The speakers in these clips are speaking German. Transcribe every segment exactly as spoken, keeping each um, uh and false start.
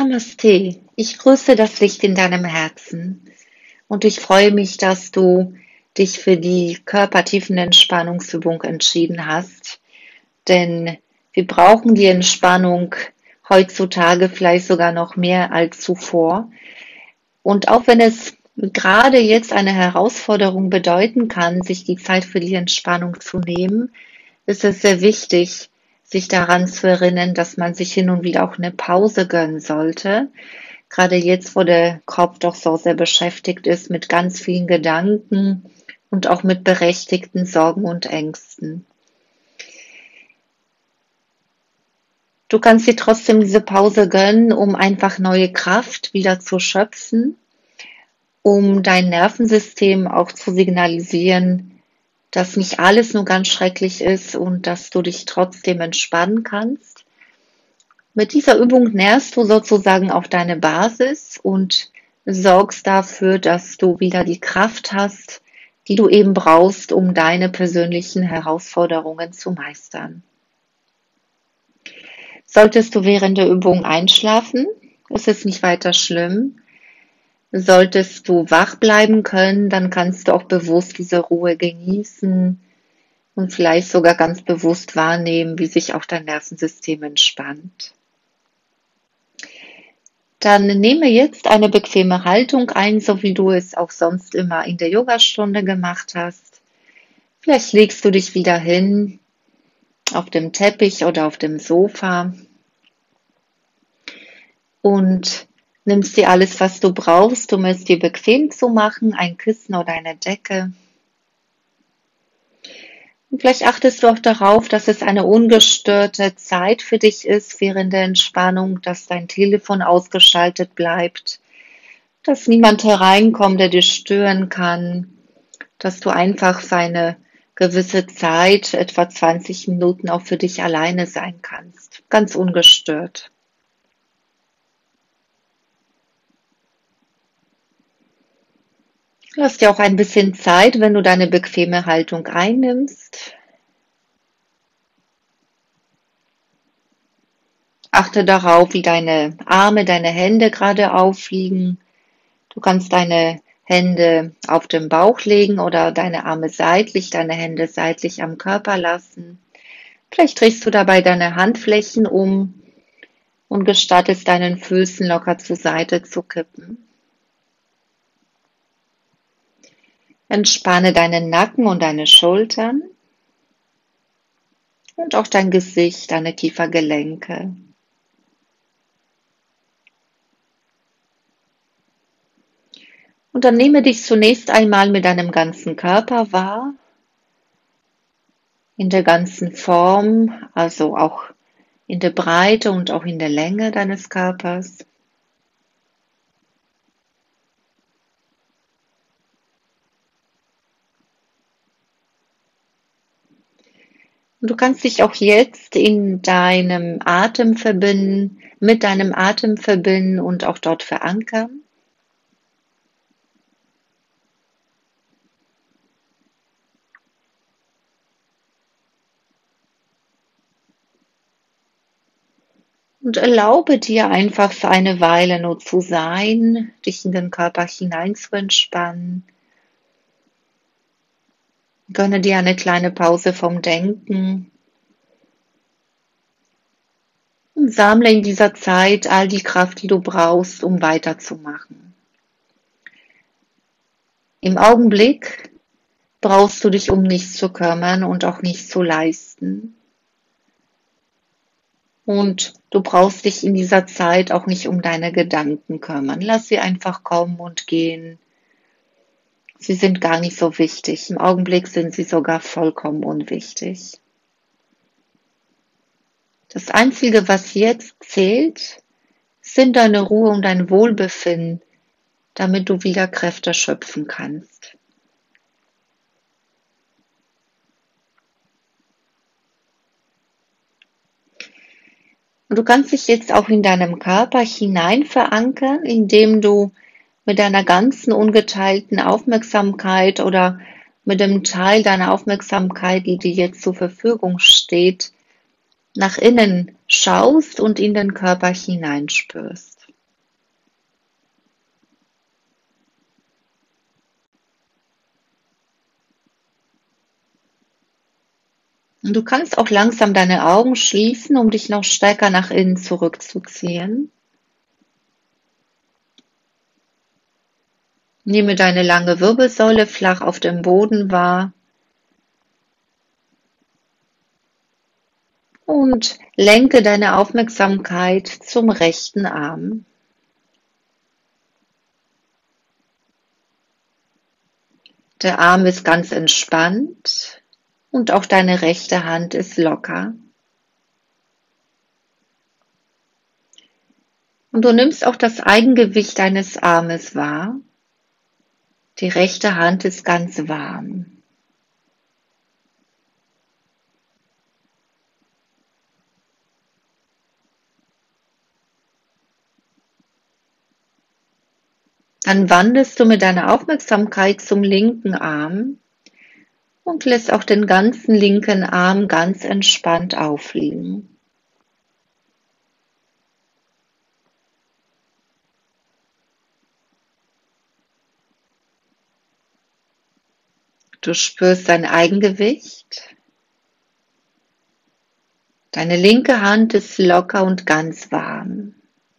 Namaste. Ich grüße das Licht in deinem Herzen und ich freue mich, dass du dich für die Körpertiefenentspannungsübung entschieden hast, denn wir brauchen die Entspannung heutzutage vielleicht sogar noch mehr als zuvor. Und auch wenn es gerade jetzt eine Herausforderung bedeuten kann, sich die Zeit für die Entspannung zu nehmen, ist es sehr wichtig, sich daran zu erinnern, dass man sich hin und wieder auch eine Pause gönnen sollte. Gerade jetzt, wo der Kopf doch so sehr beschäftigt ist mit ganz vielen Gedanken und auch mit berechtigten Sorgen und Ängsten. Du kannst dir trotzdem diese Pause gönnen, um einfach neue Kraft wieder zu schöpfen, um dein Nervensystem auch zu signalisieren, dass nicht alles nur ganz schrecklich ist und dass du dich trotzdem entspannen kannst. Mit dieser Übung nährst du sozusagen auf deine Basis und sorgst dafür, dass du wieder die Kraft hast, die du eben brauchst, um deine persönlichen Herausforderungen zu meistern. Solltest du während der Übung einschlafen, ist es nicht weiter schlimm. Solltest du wach bleiben können, dann kannst du auch bewusst diese Ruhe genießen und vielleicht sogar ganz bewusst wahrnehmen, wie sich auch dein Nervensystem entspannt. Dann nehme jetzt eine bequeme Haltung ein, so wie du es auch sonst immer in der Yogastunde gemacht hast. Vielleicht legst du dich wieder hin auf dem Teppich oder auf dem Sofa und nimmst dir alles, was du brauchst, um es dir bequem zu machen, ein Kissen oder eine Decke. Und vielleicht achtest du auch darauf, dass es eine ungestörte Zeit für dich ist während der Entspannung, dass dein Telefon ausgeschaltet bleibt, dass niemand hereinkommt, der dich stören kann, dass du einfach für eine gewisse Zeit, etwa zwanzig Minuten, auch für dich alleine sein kannst, ganz ungestört. Lass dir auch ein bisschen Zeit, wenn du deine bequeme Haltung einnimmst. Achte darauf, wie deine Arme, deine Hände gerade aufliegen. Du kannst deine Hände auf den Bauch legen oder deine Arme seitlich, deine Hände seitlich am Körper lassen. Vielleicht drehst du dabei deine Handflächen um und gestattest deinen Füßen locker zur Seite zu kippen. Entspanne deinen Nacken und deine Schultern und auch dein Gesicht, deine Kiefergelenke. Und dann nehme dich zunächst einmal mit deinem ganzen Körper wahr, in der ganzen Form, also auch in der Breite und auch in der Länge deines Körpers. Und du kannst dich auch jetzt in deinem Atem verbinden, mit deinem Atem verbinden und auch dort verankern. Und erlaube dir einfach für eine Weile nur zu sein, dich in den Körper hinein zu entspannen. Gönne dir eine kleine Pause vom Denken und sammle in dieser Zeit all die Kraft, die du brauchst, um weiterzumachen. Im Augenblick brauchst du dich um nichts zu kümmern und auch nichts zu leisten. Und du brauchst dich in dieser Zeit auch nicht um deine Gedanken kümmern. Lass sie einfach kommen und gehen. Sie sind gar nicht so wichtig. Im Augenblick sind sie sogar vollkommen unwichtig. Das Einzige, was jetzt zählt, sind deine Ruhe und dein Wohlbefinden, damit du wieder Kräfte schöpfen kannst. Und du kannst dich jetzt auch in deinem Körper hinein verankern, indem du mit deiner ganzen ungeteilten Aufmerksamkeit oder mit dem Teil deiner Aufmerksamkeit, die dir jetzt zur Verfügung steht, nach innen schaust und in den Körper hineinspürst. Und du kannst auch langsam deine Augen schließen, um dich noch stärker nach innen zurückzuziehen. Nehme deine lange Wirbelsäule flach auf dem Boden wahr und lenke deine Aufmerksamkeit zum rechten Arm. Der Arm ist ganz entspannt und auch deine rechte Hand ist locker. Und du nimmst auch das Eigengewicht deines Armes wahr. Die rechte Hand ist ganz warm. Dann wanderst du mit deiner Aufmerksamkeit zum linken Arm und lässt auch den ganzen linken Arm ganz entspannt aufliegen. Du spürst dein Eigengewicht. Deine linke Hand ist locker und ganz warm.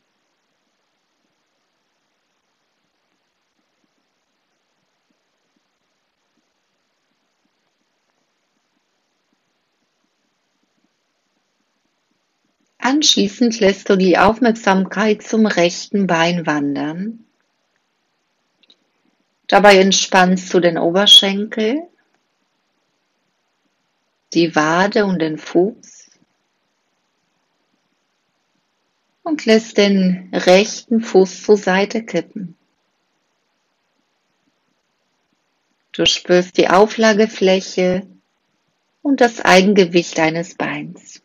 Anschließend lässt du die Aufmerksamkeit zum rechten Bein wandern. Dabei entspannst du den Oberschenkel, die Wade und den Fuß und lässt den rechten Fuß zur Seite kippen. Du spürst die Auflagefläche und das Eigengewicht deines Beins.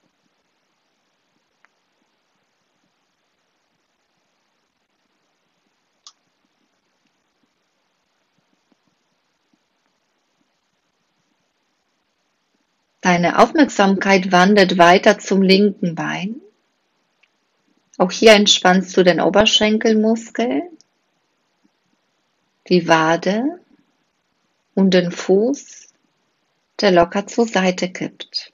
Deine Aufmerksamkeit wandert weiter zum linken Bein. Auch hier entspannst du den Oberschenkelmuskel, die Wade und den Fuß, der locker zur Seite kippt.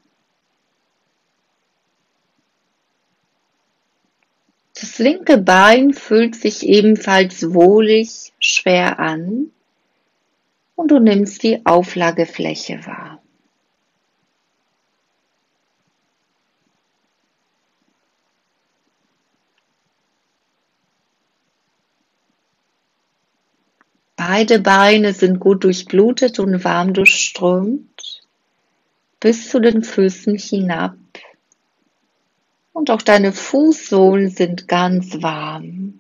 Das linke Bein fühlt sich ebenfalls wohlig schwer an und du nimmst die Auflagefläche wahr. Beide Beine sind gut durchblutet und warm durchströmt bis zu den Füßen hinab. Und auch deine Fußsohlen sind ganz warm.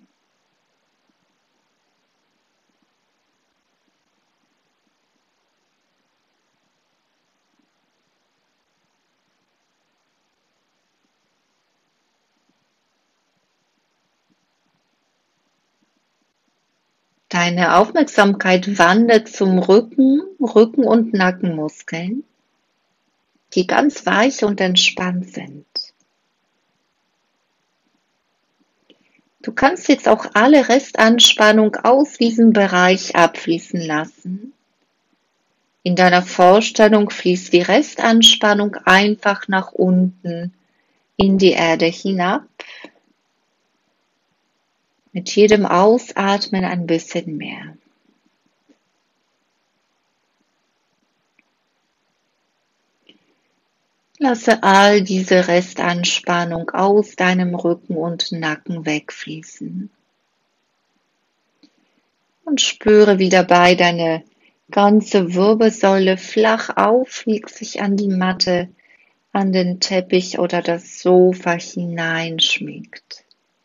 Deine Aufmerksamkeit wandert zum Rücken, Rücken- und Nackenmuskeln, die ganz weich und entspannt sind. Du kannst jetzt auch alle Restanspannung aus diesem Bereich abfließen lassen. In deiner Vorstellung fließt die Restanspannung einfach nach unten in die Erde hinab. Mit jedem Ausatmen ein bisschen mehr. Lasse all diese Restanspannung aus deinem Rücken und Nacken wegfließen. Und spüre, wie dabei deine ganze Wirbelsäule flach aufliegt, sich an die Matte, an den Teppich oder das Sofa hineinschmiegt.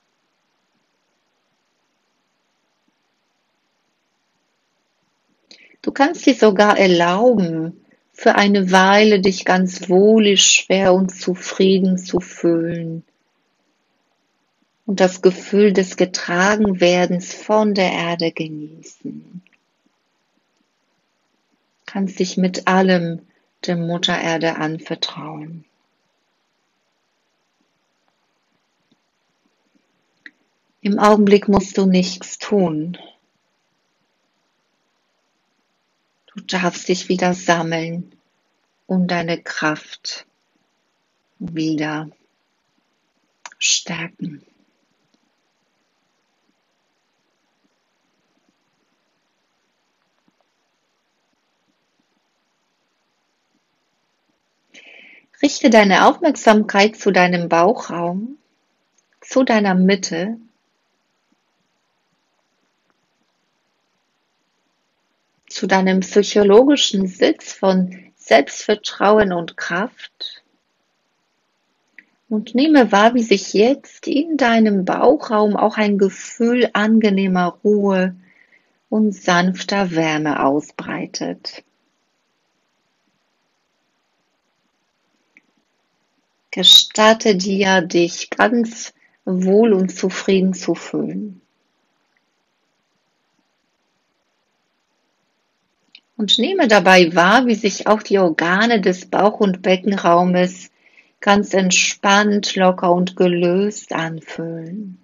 Du kannst dir sogar erlauben, für eine Weile dich ganz wohlig, schwer und zufrieden zu fühlen und das Gefühl des Getragenwerdens von der Erde genießen. Du kannst dich mit allem der Mutter Erde anvertrauen. Im Augenblick musst du nichts tun. Du darfst dich wieder sammeln und deine Kraft wieder stärken. Richte deine Aufmerksamkeit zu deinem Bauchraum, zu deiner Mitte. Zu deinem psychologischen Sitz von Selbstvertrauen und Kraft. Und nehme wahr, wie sich jetzt in deinem Bauchraum auch ein Gefühl angenehmer Ruhe und sanfter Wärme ausbreitet. Gestatte dir, dich ganz wohl und zufrieden zu fühlen. Und nehme dabei wahr, wie sich auch die Organe des Bauch- und Beckenraumes ganz entspannt, locker und gelöst anfühlen.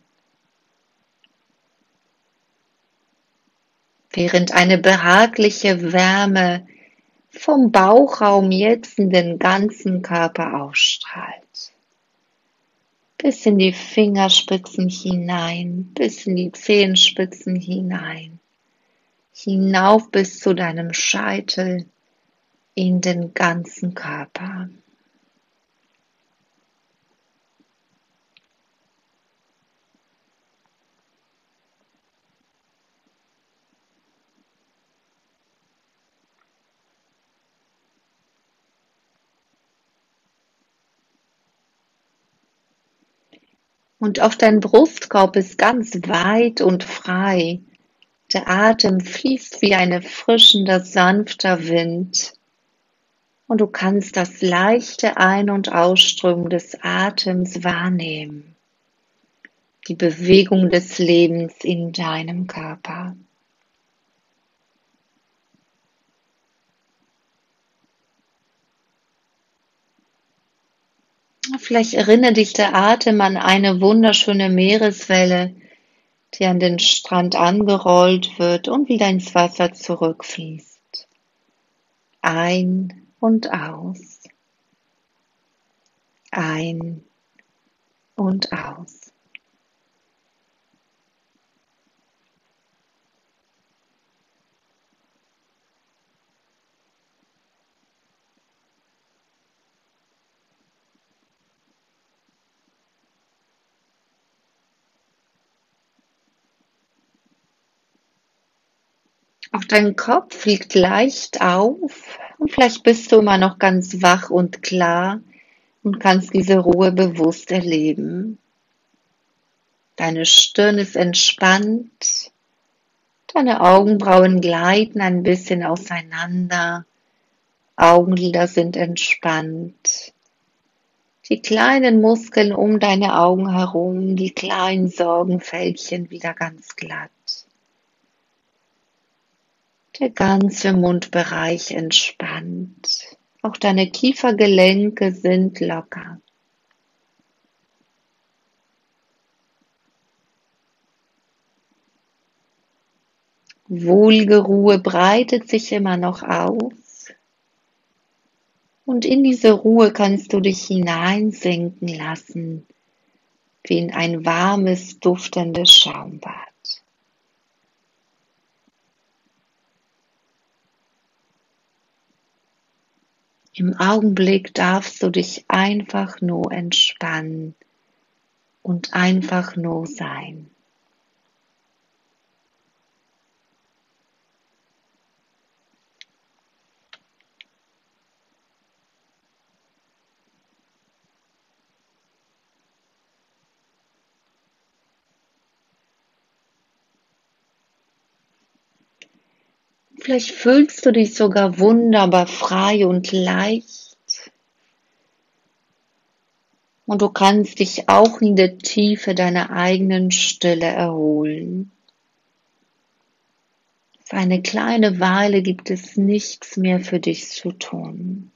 Während eine behagliche Wärme vom Bauchraum jetzt in den ganzen Körper ausstrahlt. Bis in die Fingerspitzen hinein, bis in die Zehenspitzen hinein, hinauf bis zu deinem Scheitel, in den ganzen Körper. Und auch dein Brustkorb ist ganz weit und frei. Der Atem fließt wie ein erfrischender, sanfter Wind. Und du kannst das leichte Ein- und Ausströmen des Atems wahrnehmen. Die Bewegung des Lebens in deinem Körper. Vielleicht erinnert dich der Atem an eine wunderschöne Meereswelle, die an den Strand angerollt wird und wieder ins Wasser zurückfließt. Ein und aus. Ein und aus. Auch dein Kopf liegt leicht auf und vielleicht bist du immer noch ganz wach und klar und kannst diese Ruhe bewusst erleben. Deine Stirn ist entspannt, deine Augenbrauen gleiten ein bisschen auseinander, Augenlider sind entspannt. Die kleinen Muskeln um deine Augen herum, die kleinen Sorgenfältchen wieder ganz glatt. Der ganze Mundbereich entspannt. Auch deine Kiefergelenke sind locker. Wohlige Ruhe breitet sich immer noch aus. Und in diese Ruhe kannst du dich hineinsinken lassen, wie in ein warmes, duftendes Schaumbad. Im Augenblick darfst du dich einfach nur entspannen und einfach nur sein. Vielleicht fühlst du dich sogar wunderbar frei und leicht. Und du kannst dich auch in der Tiefe deiner eigenen Stille erholen. Für eine kleine Weile gibt es nichts mehr für dich zu tun.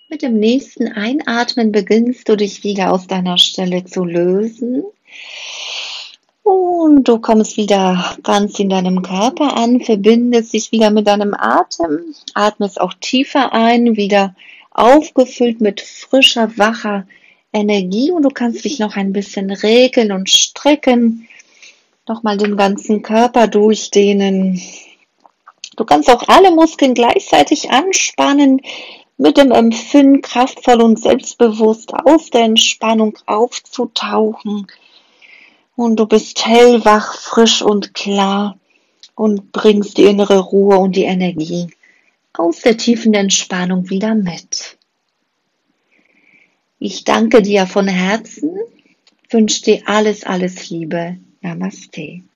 Mit dem nächsten Einatmen beginnst du dich wieder aus deiner Stelle zu lösen. Und du kommst wieder ganz in deinem Körper an, verbindest dich wieder mit deinem Atem, atmest auch tiefer ein, wieder aufgefüllt mit frischer, wacher Energie, und du kannst dich noch ein bisschen regeln und strecken, nochmal den ganzen Körper durchdehnen. Du kannst auch alle Muskeln gleichzeitig anspannen, mit dem Empfinden, kraftvoll und selbstbewusst aus der Entspannung aufzutauchen. Und du bist hellwach, frisch und klar und bringst die innere Ruhe und die Energie aus der tiefen Entspannung wieder mit. Ich danke dir von Herzen, wünsche dir alles, alles Liebe. Namaste.